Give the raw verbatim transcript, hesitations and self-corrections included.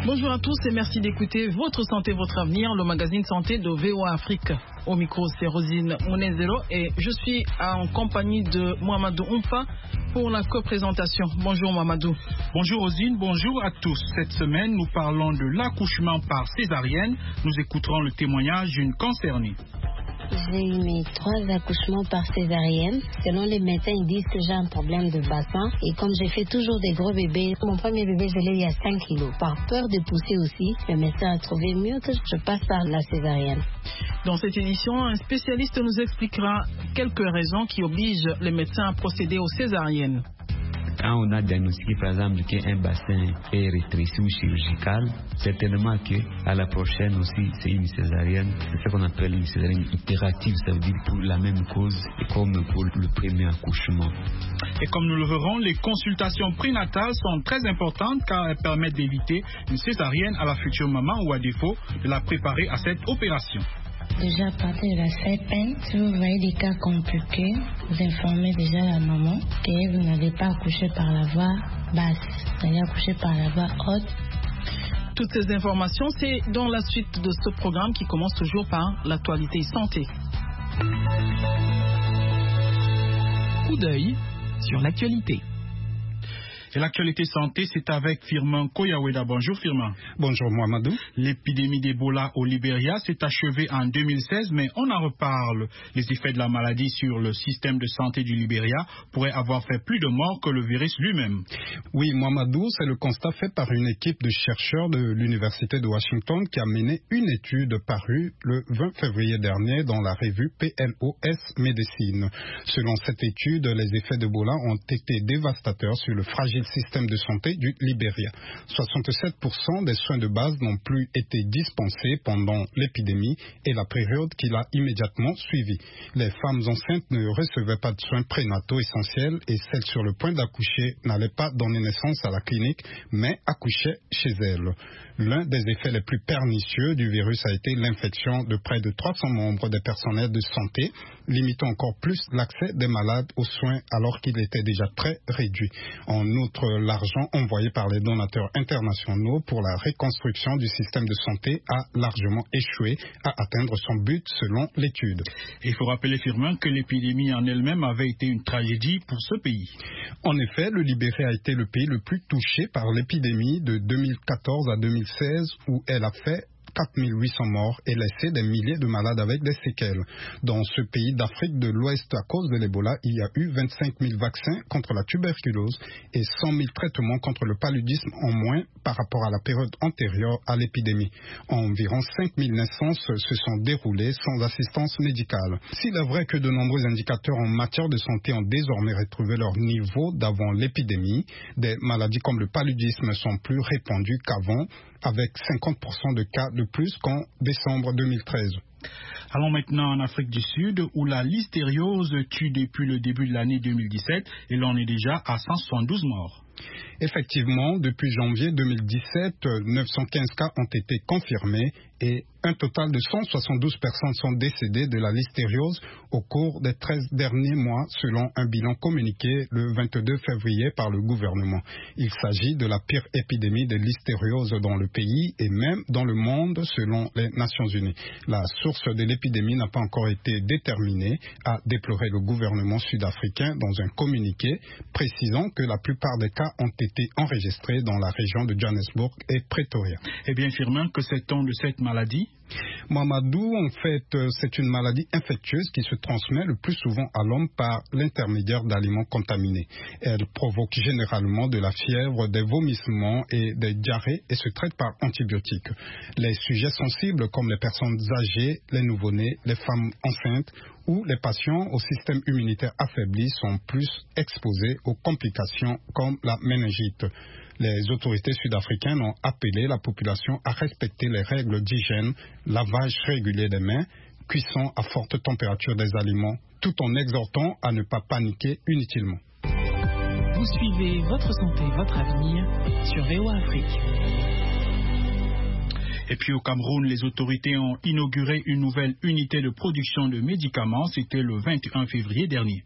Bonjour à tous et merci d'écouter Votre Santé, Votre Avenir, le magazine santé de V O A Afrique. Au micro, c'est Rosine Monezero et je suis en compagnie de Mohamedou Oumfa pour la co-présentation. Bonjour Mohamedou. Bonjour Rosine, bonjour à tous. Cette semaine, nous parlons de l'accouchement par césarienne. Nous écouterons le témoignage d'une concernée. J'ai eu mes trois accouchements par césarienne. Selon les médecins, ils disent que j'ai un problème de bassin. Et comme j'ai fait toujours des gros bébés, mon premier bébé, je l'ai eu à cinq kilos. Par peur de pousser aussi, le médecin a trouvé mieux que je passe par la césarienne. Dans cette édition, un spécialiste nous expliquera quelques raisons qui obligent les médecins à procéder aux césariennes. Quand on a diagnostiqué par exemple qu'un bassin est rétréci ou chirurgical, certainement qu'à la prochaine aussi c'est une césarienne. C'est ce qu'on appelle une césarienne itérative, ça veut dire pour la même cause et comme pour le premier accouchement. Et comme nous le verrons, les consultations prénatales sont très importantes car elles permettent d'éviter une césarienne à la future maman ou à défaut de la préparer à cette opération. Déjà à partir de la septième, si vous voyez des cas compliqués, vous informez déjà la maman que vous n'avez pas accouché par la voie basse, vous allez accoucher par la voie haute. Toutes ces informations, c'est dans la suite de ce programme qui commence toujours par l'actualité santé. Coup d'œil sur l'actualité. Et l'actualité santé, c'est avec Firmin Koyaweda. Bonjour Firmin. Bonjour Mohamedou. L'épidémie d'Ebola au Libéria s'est achevée en deux mille seize, mais on en reparle. Les effets de la maladie sur le système de santé du Libéria pourraient avoir fait plus de morts que le virus lui-même. Oui Mohamedou, c'est le constat fait par une équipe de chercheurs de l'Université de Washington qui a mené une étude parue le vingt février dernier dans la revue P L O S Médecine. Selon cette étude, les effets d'Ebola ont été dévastateurs sur le fragile système de santé du Libéria. soixante-sept pour cent des soins de base n'ont plus été dispensés pendant l'épidémie et la période qui l'a immédiatement suivi. Les femmes enceintes ne recevaient pas de soins prénataux essentiels et celles sur le point d'accoucher n'allaient pas donner naissance à la clinique, mais accouchaient chez elles. L'un des effets les plus pernicieux du virus a été l'infection de près de trois cents membres des personnels de santé, limitant encore plus l'accès des malades aux soins alors qu'il était déjà très réduit. En outre, l'argent envoyé par les donateurs internationaux pour la reconstruction du système de santé a largement échoué à atteindre son but selon l'étude. Il faut rappeler, Firmin, que l'épidémie en elle-même avait été une tragédie pour ce pays. En effet, le Libéria a été le pays le plus touché par l'épidémie de deux mille quatorze à deux mille seize où elle a fait quatre mille huit cents morts et laissé des milliers de malades avec des séquelles. Dans ce pays d'Afrique de l'Ouest, à cause de l'Ebola, il y a eu vingt-cinq mille vaccins contre la tuberculose et cent mille traitements contre le paludisme en moins par rapport à la période antérieure à l'épidémie. Environ cinq mille naissances se sont déroulées sans assistance médicale. S'il est vrai que de nombreux indicateurs en matière de santé ont désormais retrouvé leur niveau d'avant l'épidémie, des maladies comme le paludisme sont plus répandues qu'avant, avec cinquante pour cent de cas de plus qu'en décembre deux mille treize. Allons maintenant en Afrique du Sud, où la listériose tue depuis le début de l'année deux mille dix-sept et l'on est déjà à cent soixante-douze morts. Effectivement, depuis janvier deux mille dix-sept, neuf cent quinze cas ont été confirmés et un total de cent soixante-douze personnes sont décédées de la listériose au cours des treize derniers mois, selon un bilan communiqué le vingt-deux février par le gouvernement. Il s'agit de la pire épidémie de listériose dans le pays et même dans le monde, selon les Nations Unies. La source de l'épidémie n'a pas encore été déterminée, a déploré le gouvernement sud-africain dans un communiqué précisant que la plupart des cas ont été enregistrés dans la région de Johannesburg et Pretoria. Eh bien, Firmin, que sait-on de cette maladie? Mohamedou, en fait, c'est une maladie infectieuse qui se transmet le plus souvent à l'homme par l'intermédiaire d'aliments contaminés. Elle provoque généralement de la fièvre, des vomissements et des diarrhées et se traite par antibiotiques. Les sujets sensibles comme les personnes âgées, les nouveau-nés, les femmes enceintes ou les patients au système immunitaire affaibli sont plus exposés aux complications comme la méningite. Les autorités sud-africaines ont appelé la population à respecter les règles d'hygiène, lavage régulier des mains, cuisson à forte température des aliments, tout en exhortant à ne pas paniquer inutilement. Vous suivez Votre Santé, Votre Avenir sur V O A Afrique. Et puis au Cameroun, les autorités ont inauguré une nouvelle unité de production de médicaments. C'était le vingt et un février dernier.